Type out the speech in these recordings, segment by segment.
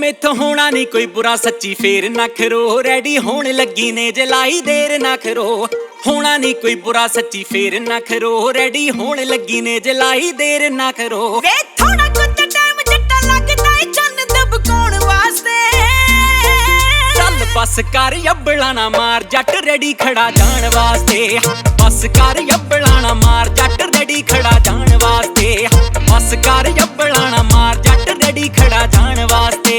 मेथों होना नहीं कोई बुरा सच्ची फेर ना खरो रेडी होने लगी ने जलाई देर ना खरो होना नहीं कोई बुरा सच्ची फेर ना खरो रेडी होने लगी ने जलाई देर ना करो वे थोड़ा कुछ टाइम जट्टा लगदा है चन्न दबकाउण वास्ते चल बस कर अब्बला ना मार जट रेडी खड़ा जान वास्ते बस कर अब्बला ना मार जट रेडी खड़ा जान वास्ते बस कर अब्बला ना मार जट रेडी खड़ा जान वास्ते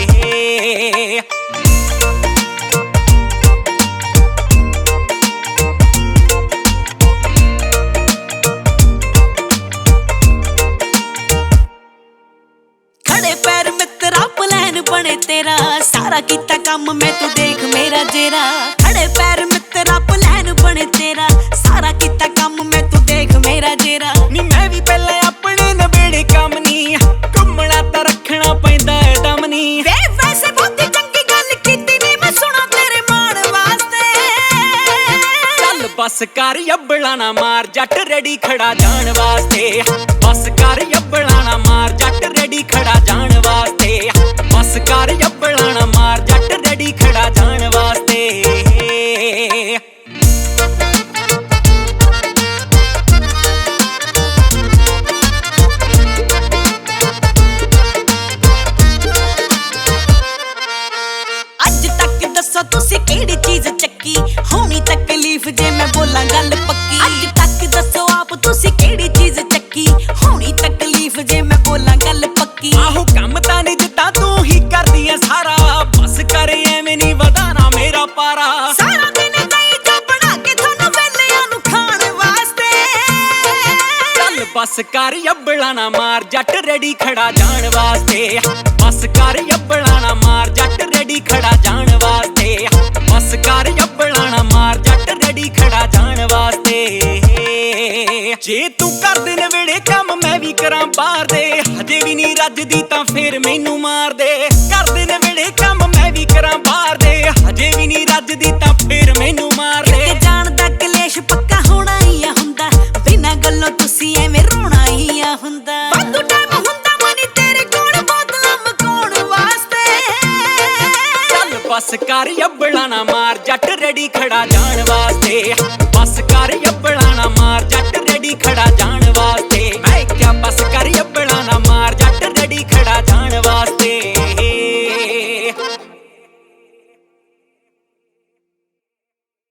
खड़े पैर मित्रा प्लान बने तेरा सारा कीता काम मैं तू देख मेरा जेरा खड़े पैर मित्रा प्लान बने तेरा सारा कीता काम मैं तू देख मेरा जेरा नी मैं भी पहले अपने नबेड़े काम नी घुमना तां रखना पैंदा है दम नी वे वैसे बहुत चंगी गल कीती नी मैं सुना तेरे मान वास्ते चल बस कर अब्बला ना मार जट रेडी खड़ा जान वास्ते बस कर अब्बला ना मार जट रेडी खड़ा जान वास्ते बस कर अब्बला ना मार जट रेडी खड़ा जान वास्ते ਅੱਜ ਤੱਕ ਦੱਸੋ ਤੁਸੀਂ ਕਿਹੜੀ ਚੀਜ਼ ਚੱਕੀ ਹੋਣੀ ਤਕਲੀਫ ਜੇ ਮੈਂ ਬੋਲਾਂ ਗੱਲ ਪੱਕੀ ਅੱਜ ਤੱਕ ਦੱਸੋ ਆਪ ਤੁਸੀਂ ਕਿਹੜੀ ਚੀਜ਼ ਚੱਕੀ ਹੋਣੀ ਤਕਲੀਫ ਜੇ ਮੈਂ ਬੋਲਾਂ ਗੱਲ ਪੱਕੀ ਆਹੋ ਕੰਮ ਤਾਂ ਨਹੀਂ ਜਿੱਦਾਂ ਤੂੰ ਹੀ ਕਰਦੀ ਐ ਸਾਰਾ ਬਸ ਕਰ ਐਵੇਂ ਨਹੀਂ ਵਧਾਣਾ ਮੇਰਾ ਪਾਰਾ ਸਾਰਾ ਦਿਨ ਗਈ ਜਾ ਬਣਾ ਕੇ ਤੁਹਾਨੂੰ ਵੇਲਿਆਂ ਨੂੰ ਖਾਣ ਵਾਸਤੇ ਚੱਲ ਬਸ ਕਰ ਅਬਲਾ ਨਾ ਮਾਰ ਜੱਟ ਰੈਡੀ ਖੜਾ ਜਾਣ ਵਾਸਤੇ ਬਸ ਕਰ ਅਬਲਾ ਨਾ ਮਾਰ ਜੱਟ ਰੈਡੀ ਖੜਾ ਜਾਣ ਵਾਸਤੇ ਬਸ ਕਰ ਅਬਲਾ ਨਾ ਮਾਰ ਜੱਟ ਰੈਡੀ ਖੜਾ ਜਾਣ ਵਾਸਤੇ ਜੇ ਤੂੰ ਕਰਦੇ ਨੇ ਵੇੜੇ ਕੰਮ ਮੈਂ ਵੀ ਕਰਾਂ ਬਾਹਰ ਦੇ ਹਜੇ ਵੀ ਨਹੀਂ ਰੱਜਦੀ ਤਾਂ ਫੇਰ ਮੈਨੂੰ ਮਾਰ ਦੇ ਕਰਦੇ ਨੇ ਵੇੜੇ ਕੰਮ ਮੈਂ ਵੀ ਕਰਾਂ ਬਾਹਰ ਦੇ ਹਜੇ ਵੀ ਨਹੀਂ ਰੱਜਦੀ ਤਾਂ ਫੇਰ ਮੈਨੂੰ ਮਾਰ ਦੇ ਕਿਤੇ ਜਾਣ ਦਾ ਕਲੇਸ਼ ਪੱਕਾ ਹੋਣਾ ਹੀ ਆ ਹੁੰਦਾ ਬਿਨਾਂ ਗੱਲੋਂ ਤੁਸੀਂ ਐਵੇਂ ਰੋਣਾ ਹੀ ਆ ਹੁੰਦਾ ਵਾਧੂ ਟਾਈਮ ਹੁੰਦਾ ਮਨੀ ਤੇਰੇ ਕੋਲ ਬੋਤਲਾਂ ਮਕਾਉਣ ਵਾਸਤੇ ਚੱਲ ਬਸ ਕਰ ਅਬਲਾ ਨਾ ਮਾਰ ਜੱਟ ਰੈਡੀ ਖੜਾ ਜਾਣ